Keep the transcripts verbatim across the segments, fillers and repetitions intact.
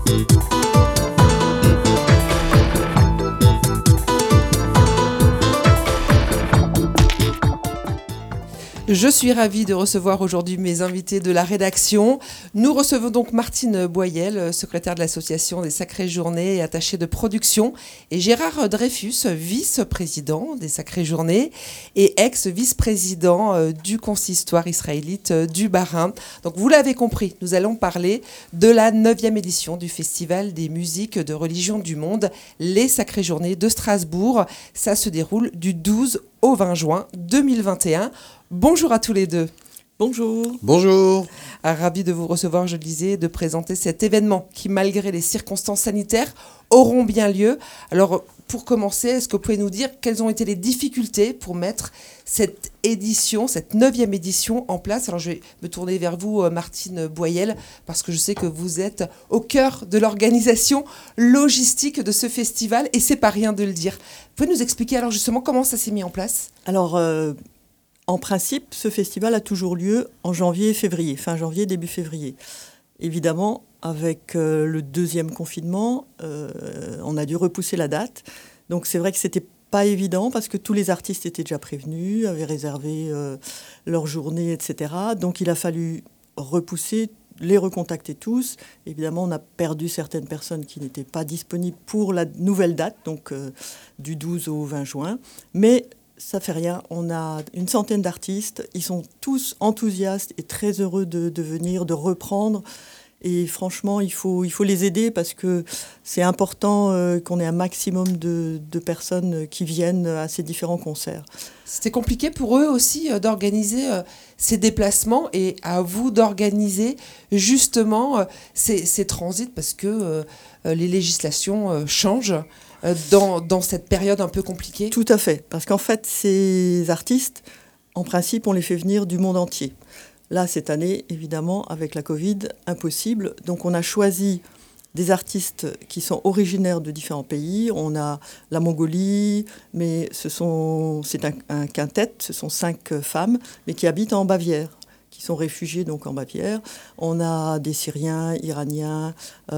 Je suis ravie de recevoir aujourd'hui mes invités de la rédaction. Nous recevons donc Martine Boyel, secrétaire de l'association des Sacrées Journées et attachée de production, et Gérard Dreyfus, vice-président des Sacrées Journées et ex-vice-président du consistoire israélite du Bas-Rhin. Donc vous l'avez compris, nous allons parler de la neuvième édition du Festival des musiques de religion du monde, les Sacrées Journées de Strasbourg. Ça se déroule du douze au vingt juin deux mille vingt et un. Bonjour à tous les deux. Bonjour. Bonjour. Ah, ravi de vous recevoir, je le disais, de présenter cet événement qui, malgré les circonstances sanitaires, auront bien lieu. Alors, pour commencer, est-ce que vous pouvez nous dire quelles ont été les difficultés pour mettre cette édition, cette neuvième édition en place? Alors, je vais me tourner vers vous, Martine Boyel, parce que je sais que vous êtes au cœur de l'organisation logistique de ce festival, et c'est pas rien de le dire. Vous pouvez nous expliquer alors justement comment ça s'est mis en place? Alors, euh, en principe, ce festival a toujours lieu en janvier et février, fin janvier, début février. Évidemment, avec euh, le deuxième confinement, euh, on a dû repousser la date. Donc c'est vrai que c'était pas évident parce que tous les artistes étaient déjà prévenus, avaient réservé euh, leur journée, et cetera. Donc il a fallu repousser, les recontacter tous. Évidemment, on a perdu certaines personnes qui n'étaient pas disponibles pour la nouvelle date, donc euh, du douze au vingt juin. Mais ça fait rien, on a une centaine d'artistes, ils sont tous enthousiastes et très heureux de, de venir, de reprendre. Et franchement, il faut, il faut les aider parce que c'est important euh, qu'on ait un maximum de, de personnes qui viennent à ces différents concerts. C'était compliqué pour eux aussi euh, d'organiser euh, ces déplacements et à vous d'organiser justement euh, ces, ces transits parce que euh, les législations euh, changent. Dans, dans cette période un peu compliquée? Tout à fait, parce qu'en fait, ces artistes, en principe, on les fait venir du monde entier. Là, cette année, évidemment, avec la Covid, impossible. Donc, on a choisi des artistes qui sont originaires de différents pays. On a la Mongolie, mais ce sont, c'est un, un quintet, ce sont cinq femmes, mais qui habitent en Bavière, qui sont réfugiés donc en Bavière. On a des Syriens, Iraniens,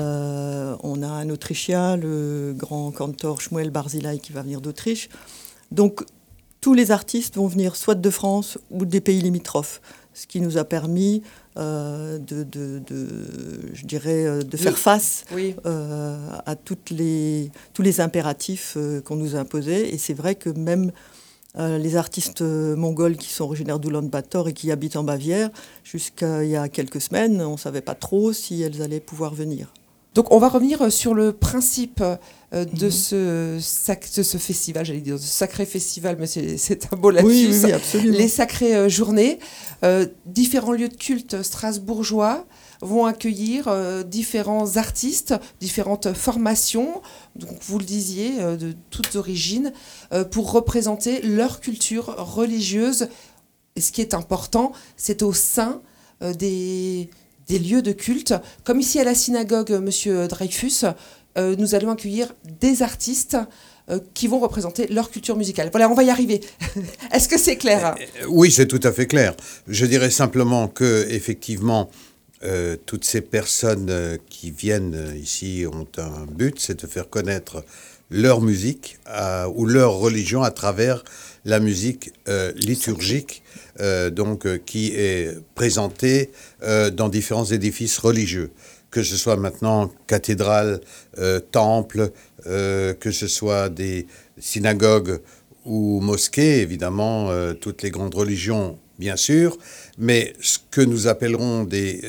euh, on a un Autrichien, le grand cantor Shmuel Barzilai qui va venir d'Autriche. Donc tous les artistes vont venir soit de France ou des pays limitrophes, ce qui nous a permis euh, de, de, de, je dirais, de faire face oui. euh, à toutes les, tous les impératifs euh, qu'on nous imposait. Et c'est vrai que même Euh, les artistes euh, mongols qui sont originaires d'Oulan-Bator et qui habitent en Bavière, jusqu'à il y a quelques semaines, on ne savait pas trop si elles allaient pouvoir venir. Donc on va revenir sur le principe euh, de, mmh. ce, sac, de ce festival, j'allais dire, de ce sacré festival, mais c'est, c'est un beau lapsus. Oui, oui, oui, absolument. Les Sacrées euh, Journées, euh, différents lieux de culte strasbourgeois vont accueillir euh, différents artistes, différentes formations, donc vous le disiez, euh, de toutes origines, euh, pour représenter leur culture religieuse. Et ce qui est important, c'est au sein euh, des, des lieux de culte. Comme ici à la synagogue, Monsieur Dreyfus, euh, nous allons accueillir des artistes euh, qui vont représenter leur culture musicale. Voilà, on va y arriver. Est-ce que c'est clair? Oui, c'est tout à fait clair. Je dirais simplement que, effectivement, Euh, toutes ces personnes euh, qui viennent euh, ici ont un but, c'est de faire connaître leur musique à, ou leur religion à travers la musique euh, liturgique euh, donc, euh, qui est présentée euh, dans différents édifices religieux, que ce soit maintenant cathédrales, euh, temples, euh, que ce soit des synagogues ou mosquées, évidemment, euh, toutes les grandes religions, bien sûr, mais ce que nous appellerons des,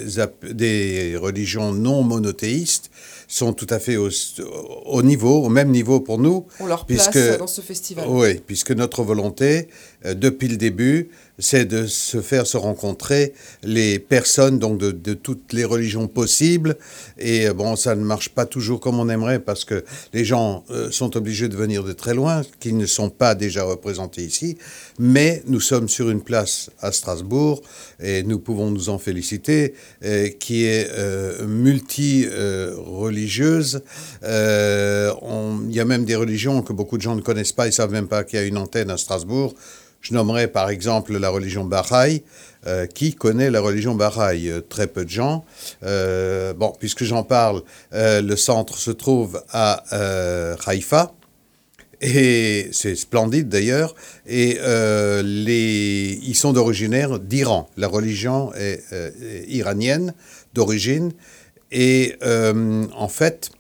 des religions non monothéistes sont tout à fait au, au niveau, au même niveau pour nous. On leur puisque, place dans ce festival. Oui, puisque notre volonté, euh, depuis le début, c'est de se faire se rencontrer les personnes donc de, de toutes les religions possibles. Et bon, ça ne marche pas toujours comme on aimerait parce que les gens euh, sont obligés de venir de très loin, qui ne sont pas déjà représentés ici. Mais nous sommes sur une place à Strasbourg, et nous pouvons nous en féliciter, euh, qui est euh, multi-religieuse. Euh, il y a même des religions que beaucoup de gens ne connaissent pas, ils ne savent même pas qu'il y a une antenne à Strasbourg. Je nommerai par exemple la religion Baha'i, euh, qui connaît la religion Baha'i? Très peu de gens. Euh, bon, puisque j'en parle, euh, le centre se trouve à euh, Haïfa. Et c'est splendide d'ailleurs. Et euh, les, ils sont d'originaire d'Iran. La religion est euh, iranienne d'origine. Et euh, en fait,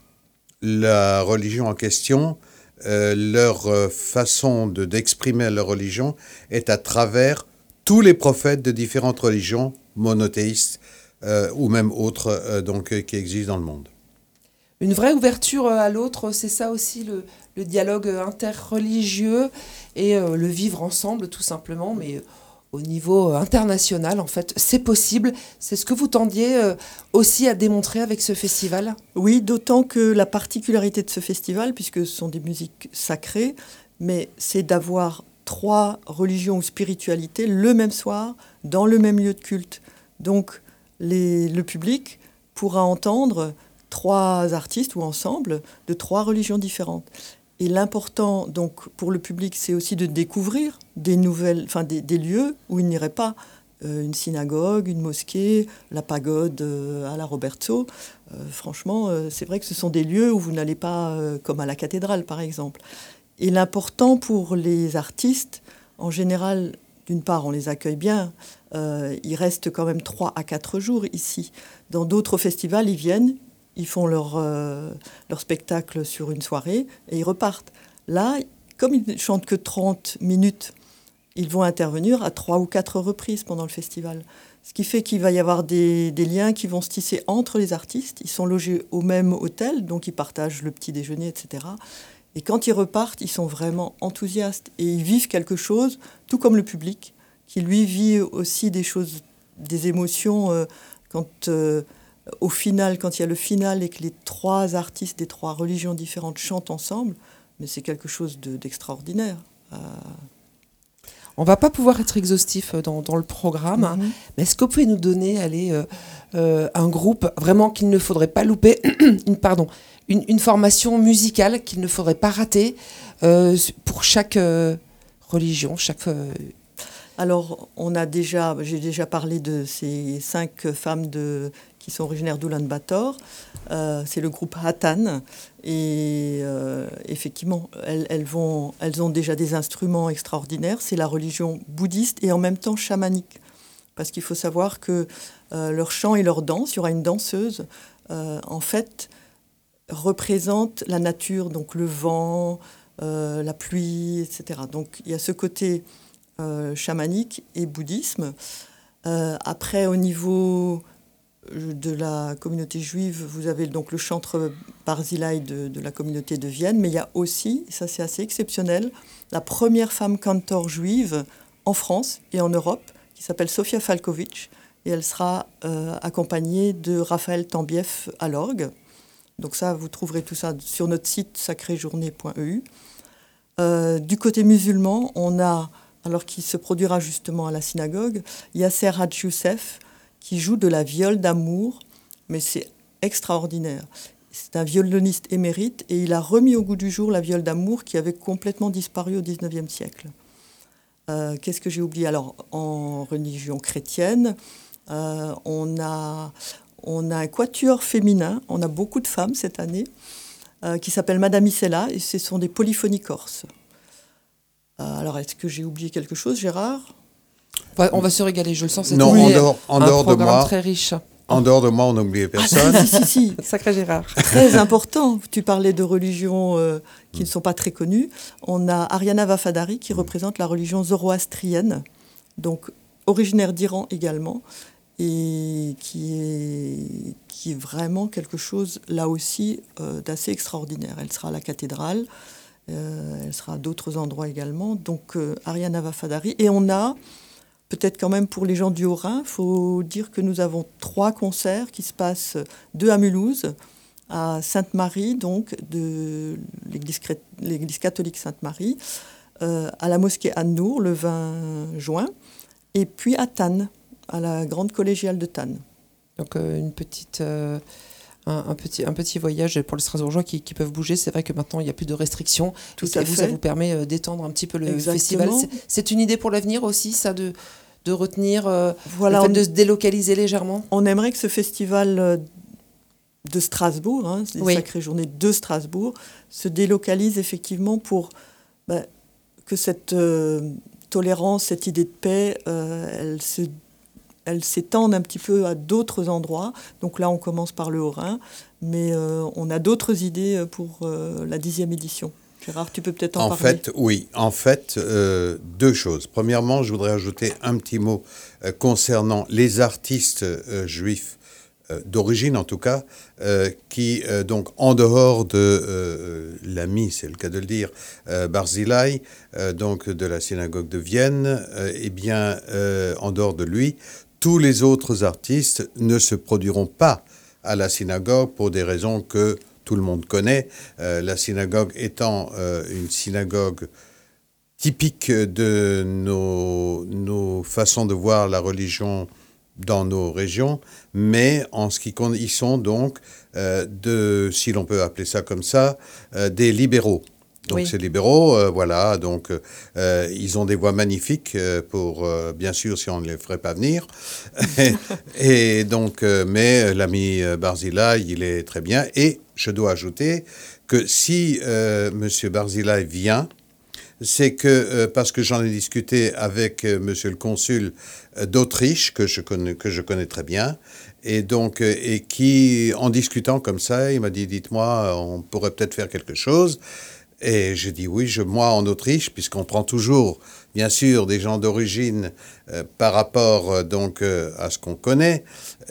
la religion en question, euh, leur euh, façon de, d'exprimer leur religion est à travers tous les prophètes de différentes religions monothéistes euh, ou même autres euh, donc, euh, qui existent dans le monde. Une vraie ouverture à l'autre, c'est ça aussi le, le dialogue interreligieux et euh, le vivre ensemble tout simplement, mais au niveau international en fait, c'est possible. C'est ce que vous tendiez euh, aussi à démontrer avec ce festival? Oui, d'autant que la particularité de ce festival, puisque ce sont des musiques sacrées, mais c'est d'avoir trois religions ou spiritualités le même soir, dans le même lieu de culte. Donc les, le public pourra entendre trois artistes ou ensembles de trois religions différentes. Et l'important donc pour le public, c'est aussi de découvrir des nouvelles, enfin des, des lieux où il n'irait pas. Euh, une synagogue, une mosquée, la pagode euh, à la Roberto. Euh, franchement, euh, c'est vrai que ce sont des lieux où vous n'allez pas euh, comme à la cathédrale, par exemple. Et l'important pour les artistes, en général, d'une part, on les accueille bien. Euh, ils restent quand même trois à quatre jours ici. Dans d'autres festivals, ils viennent. Ils font leur, euh, leur spectacle sur une soirée et ils repartent. Là, comme ils ne chantent que trente minutes, ils vont intervenir à trois ou quatre reprises pendant le festival. Ce qui fait qu'il va y avoir des, des liens qui vont se tisser entre les artistes. Ils sont logés au même hôtel, donc ils partagent le petit déjeuner, et cetera. Et quand ils repartent, ils sont vraiment enthousiastes et ils vivent quelque chose, tout comme le public, qui lui vit aussi des choses, des émotions euh, quand... Euh, Au final, quand il y a le final et que les trois artistes des trois religions différentes chantent ensemble, mais c'est quelque chose de, d'extraordinaire. Euh... On ne va pas pouvoir être exhaustif dans, dans le programme, mm-hmm. mais est-ce que vous pouvez nous donner allez, euh, euh, un groupe vraiment qu'il ne faudrait pas louper, une, pardon, une, une formation musicale qu'il ne faudrait pas rater euh, pour chaque euh, religion, chaque... Euh... Alors, on a déjà, j'ai déjà parlé de ces cinq femmes de... qui sont originaires d'Oulan-Bator. Euh, c'est le groupe Hatan. Et euh, effectivement, elles, elles, vont, elles ont déjà des instruments extraordinaires. C'est la religion bouddhiste et en même temps chamanique. Parce qu'il faut savoir que euh, leur chant et leur danse, il y aura une danseuse, euh, en fait, représente la nature, donc le vent, euh, la pluie, et cetera. Donc il y a ce côté euh, chamanique et bouddhisme. Euh, après, au niveau... de la communauté juive, vous avez donc le chantre Barzilai de, de la communauté de Vienne, mais il y a aussi, ça c'est assez exceptionnel, la première femme cantor juive en France et en Europe, qui s'appelle Sofia Falkovitch, et elle sera euh, accompagnée de Raphaël Tambieff à l'orgue. Donc ça, vous trouverez tout ça sur notre site sacré journée point e u. Euh, du côté musulman, on a, alors qui se produira justement à la synagogue, Yasser Hadj Youssef, qui joue de la viole d'amour, mais c'est extraordinaire. C'est un violoniste émérite et il a remis au goût du jour la viole d'amour qui avait complètement disparu au dix-neuvième siècle. Euh, qu'est-ce que j'ai oublié? Alors, en religion chrétienne, euh, on, a, on a un quatuor féminin, on a beaucoup de femmes cette année, euh, qui s'appelle Madame Isella, et ce sont des polyphonies corses. Euh, alors, est-ce que j'ai oublié quelque chose, Gérard ? On va se régaler, je le sens. C'est non, en dehors, en un dehors de moi, très riche. En dehors de moi, on n'a oublié personne. Ah, si, si, si. Sacré Gérard. Très important. Tu parlais de religions euh, qui mm. ne sont pas très connues. On a Ariana Vafadari qui mm. représente la religion zoroastrienne, donc originaire d'Iran également, et qui est, qui est vraiment quelque chose, là aussi, euh, d'assez extraordinaire. Elle sera à la cathédrale, euh, elle sera à d'autres endroits également. Donc, euh, Ariana Vafadari. Et on a... Peut-être quand même pour les gens du Haut-Rhin, il faut dire que nous avons trois concerts qui se passent, deux à Mulhouse, à Sainte-Marie, donc de l'église, l'église catholique Sainte-Marie, euh, à la mosquée An-Nour le vingt juin, et puis à Tannes, à la grande collégiale de Tannes. Donc euh, une petite... Euh... Un, un, petit, un petit voyage pour les Strasbourgeois qui, qui peuvent bouger. C'est vrai que maintenant, il n'y a plus de restrictions. Tout et à vous, fait. Ça vous permet d'étendre un petit peu le Exactement. Festival. C'est, c'est une idée pour l'avenir aussi, ça, de, de retenir euh, voilà, le fait on, de se délocaliser légèrement? On aimerait que ce festival de Strasbourg, hein, les oui. Sacrées Journées de Strasbourg, se délocalise effectivement pour bah, que cette euh, tolérance, cette idée de paix, euh, elle se elle s'étendent un petit peu à d'autres endroits. Donc là, on commence par le Haut-Rhin, mais euh, on a d'autres idées pour euh, la dixième édition. Gérard, tu peux peut-être en, en parler. En fait, oui. En fait, euh, deux choses. Premièrement, je voudrais ajouter un petit mot euh, concernant les artistes euh, juifs, euh, d'origine en tout cas, euh, qui, euh, donc, en dehors de euh, l'ami, c'est le cas de le dire, euh, Barzilai, euh, donc de la synagogue de Vienne, euh, eh bien, euh, en dehors de lui, tous les autres artistes ne se produiront pas à la synagogue pour des raisons que tout le monde connaît. Euh, la synagogue étant euh, une synagogue typique de nos, nos façons de voir la religion dans nos régions, mais en ce qui compte, ils sont donc, euh, de, si l'on peut appeler ça comme ça, euh, des libéraux. Donc, oui. Ces libéraux, euh, voilà, donc euh, ils ont des voix magnifiques euh, pour, euh, bien sûr, si on ne les ferait pas venir. et, et donc, euh, mais l'ami Barzilai, il est très bien. Et je dois ajouter que si euh, M. Barzilai vient, c'est que, euh, parce que j'en ai discuté avec euh, M. le consul euh, d'Autriche, que je connais, que je connais très bien, et donc, euh, et qui, en discutant comme ça, il m'a dit, dites-moi, on pourrait peut-être faire quelque chose. Et j'ai dit oui, je, moi en Autriche, puisqu'on prend toujours, bien sûr, des gens d'origine euh, par rapport euh, donc euh, à ce qu'on connaît.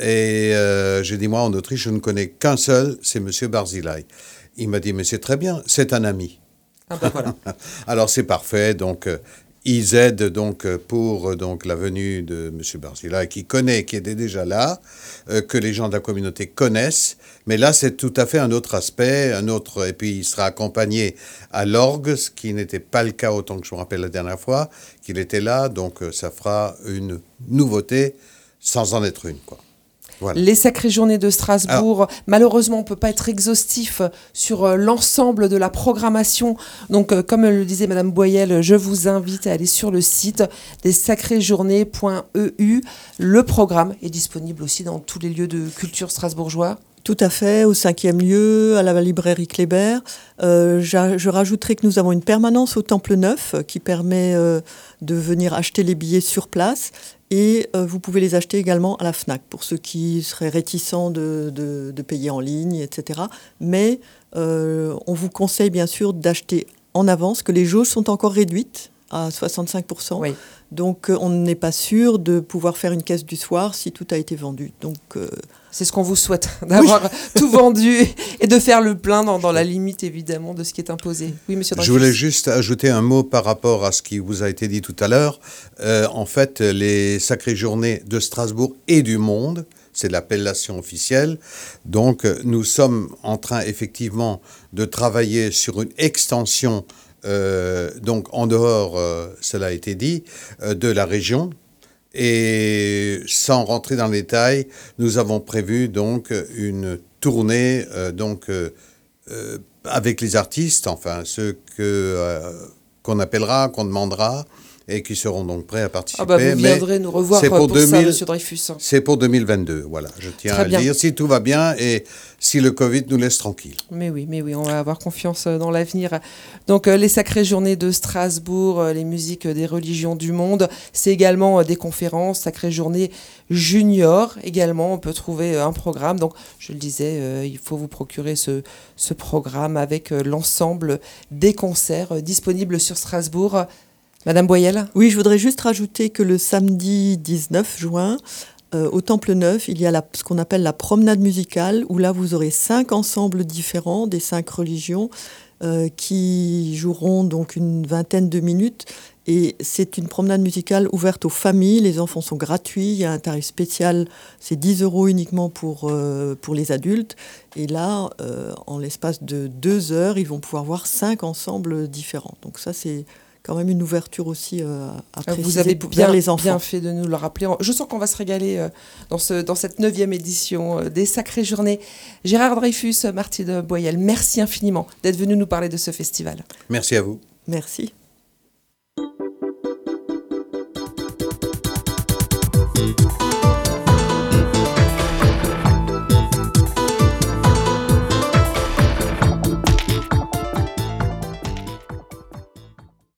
Et euh, j'ai dit moi en Autriche, je ne connais qu'un seul, c'est M. Barzilai. Il m'a dit mais c'est très bien, c'est un ami. Ah ben voilà. Alors c'est parfait, donc euh, ils aident donc pour donc la venue de M. Barzilai, qui connaît, qui était déjà là, euh, que les gens de la communauté connaissent. Mais là, c'est tout à fait un autre aspect, un autre. Et puis, il sera accompagné à l'orgue, ce qui n'était pas le cas autant que je me rappelle la dernière fois qu'il était là. Donc, ça fera une nouveauté sans en être une, quoi. Voilà. Les Sacrées Journées de Strasbourg, alors, malheureusement, on ne peut pas être exhaustif sur euh, l'ensemble de la programmation. Donc, euh, comme le disait Madame Boyel, je vous invite à aller sur le site les sacrées journées point e u. Le programme est disponible aussi dans tous les lieux de culture strasbourgeois. Tout à fait, au cinquième lieu, à la librairie Kléber. Euh, je rajouterai que nous avons une permanence au Temple Neuf qui permet euh, de venir acheter les billets sur place. Et euh, vous pouvez les acheter également à la FNAC pour ceux qui seraient réticents de, de, de payer en ligne, et cetera. Mais euh, on vous conseille bien sûr d'acheter en avance, que les jauges sont encore réduites à soixante-cinq pour cent. Oui. Donc, euh, on n'est pas sûr de pouvoir faire une caisse du soir si tout a été vendu. Donc, euh... c'est ce qu'on vous souhaite, d'avoir oui. tout vendu et de faire le plein dans, dans la limite, évidemment, de ce qui est imposé. Oui, monsieur Dreyfus. Je voulais juste ajouter un mot par rapport à ce qui vous a été dit tout à l'heure. Euh, en fait, les Sacrées Journées de Strasbourg et du monde, c'est l'appellation officielle. Donc, nous sommes en train, effectivement, de travailler sur une extension Euh, donc en dehors, euh, cela a été dit, euh, de la région. Et sans rentrer dans les détails, nous avons prévu donc une tournée euh, donc, euh, euh, avec les artistes, enfin ceux que, euh, qu'on appellera, qu'on demandera, et qui seront donc prêts à participer. Ah bah vous viendrez Mais nous revoir pour, pour deux mille, ça, monsieur Dreyfus. C'est pour deux mille vingt-deux, voilà. Je tiens Très à bien. le dire, si tout va bien et si le Covid nous laisse tranquilles. Mais oui, mais oui, on va avoir confiance dans l'avenir. Donc, euh, les Sacrées Journées de Strasbourg, euh, les musiques des religions du monde, c'est également euh, des conférences, Sacrées Journées Junior également, on peut trouver euh, un programme. Donc, je le disais, euh, il faut vous procurer ce, ce programme avec euh, l'ensemble des concerts euh, disponibles sur Strasbourg. Madame Boyel ? Oui, je voudrais juste rajouter que le samedi dix-neuf juin, euh, au Temple Neuf, il y a la, ce qu'on appelle la promenade musicale, où là, vous aurez cinq ensembles différents des cinq religions euh, qui joueront donc une vingtaine de minutes. Et c'est une promenade musicale ouverte aux familles. Les enfants sont gratuits. Il y a un tarif spécial, c'est dix euros uniquement pour, euh, pour les adultes. Et là, euh, en l'espace de deux heures, ils vont pouvoir voir cinq ensembles différents. Donc ça, c'est quand même une ouverture aussi euh, à préciser. Vous avez pour bien, les enfants. bien fait de nous le rappeler. Je sens qu'on va se régaler euh, dans, ce, dans cette neuvième édition euh, des Sacrées Journées. Gérard Dreyfus, Martine Boyel, merci infiniment d'être venu nous parler de ce festival. Merci à vous. Merci. Thank